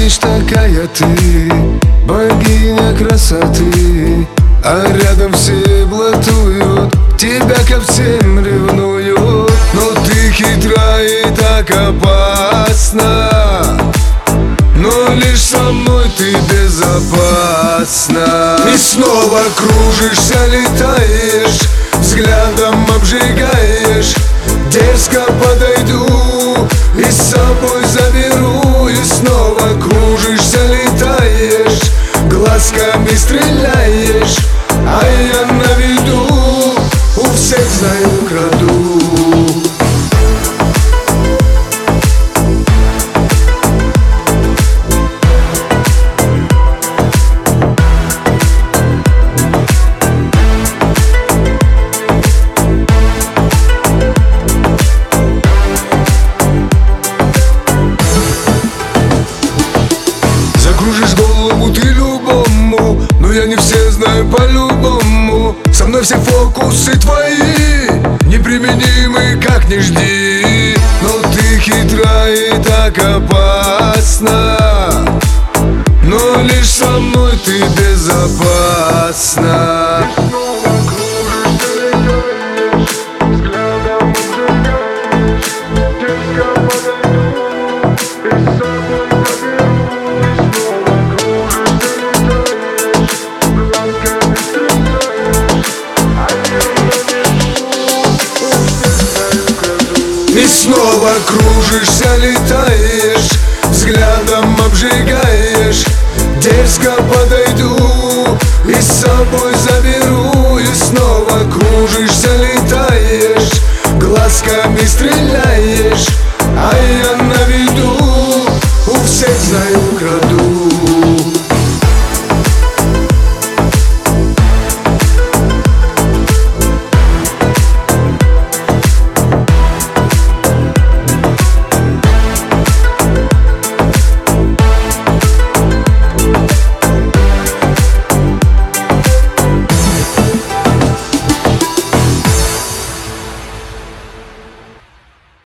видишь, такая ты, богиня красоты, а рядом все блатуют, тебя ко всем ревнуют. Но ты хитра и так опасна, но лишь со мной ты безопасна. И снова кружишься, летаешь, взглядом обжигаешь. Дерзко подойду и с собой заберу. И снова кружишься, летаешь, глазками стреляешь, а я на виду у всех знаю, краду. Закружишь голову ты любому, но я не все знаю по-любому. Со мной все фокусы твои неприменимы, как не жди. Но ты хитра и так опасна, но лишь со мной ты безопасна. И снова кружишься, летаешь, взглядом обжигаешь. Дерзко подойду и с собой заберу. И снова кружишься, летаешь, глазками стреляешь, а я